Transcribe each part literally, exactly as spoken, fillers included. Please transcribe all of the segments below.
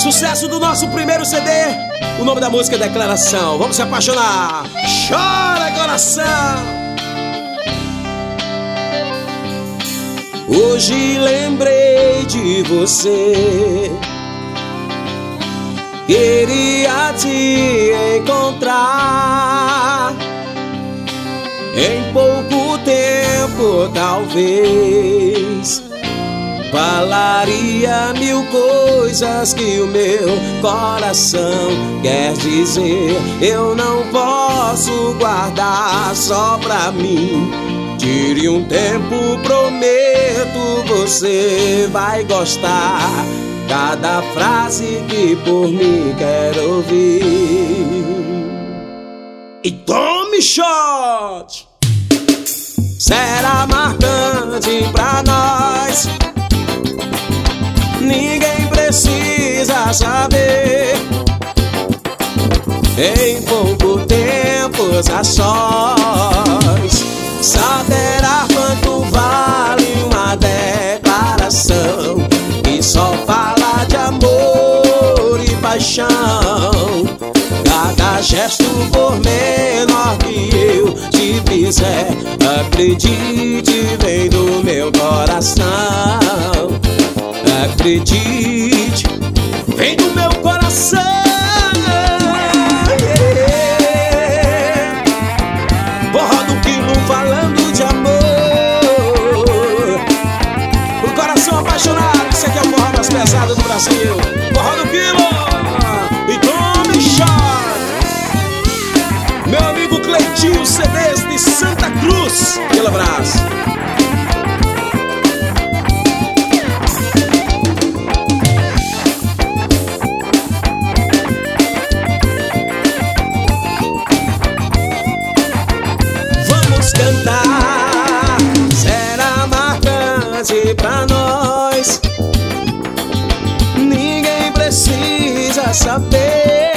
Sucesso do nosso primeiro C D. O nome da música é Declaração. Vamos se apaixonar. Chora, coração. Hoje lembrei de você, queria te encontrar. Em pouco tempo talvez falaria mil coisas que o meu coração quer dizer. Eu não posso guardar só pra mim. Tire um tempo, prometo, você vai gostar. Cada frase que por mim quer ouvir. E tome shot! Será marcante pra nós. Ninguém precisa saber. Em pouco tempo a sós saberá quanto vale uma declaração que só fala de amor e paixão. Cada gesto por menor que eu te fizer, acredite, vem do meu coração. Acredite, vem do meu coração. Forró do Quilo falando de amor. O coração apaixonado, esse aqui é o forró mais pesado do Brasil. Forró do Quilo. E tome shot. Meu amigo Cleitinho, C Ds de Santa Cruz. Aquele abraço. Cantar será marcante pra nós. Ninguém precisa saber.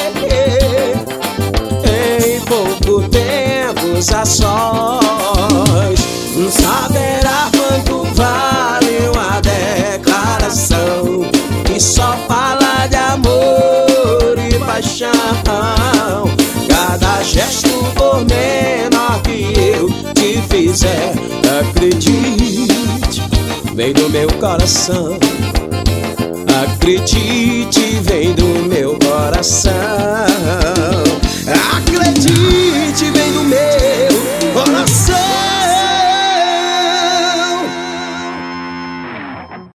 Em pouco tempo a sós saberá quanto vale uma declaração que só fala de amor e paixão. Cada gesto por menor que eu te fizer, acredite, vem do meu coração. Acredite, vem do meu coração. Acredite.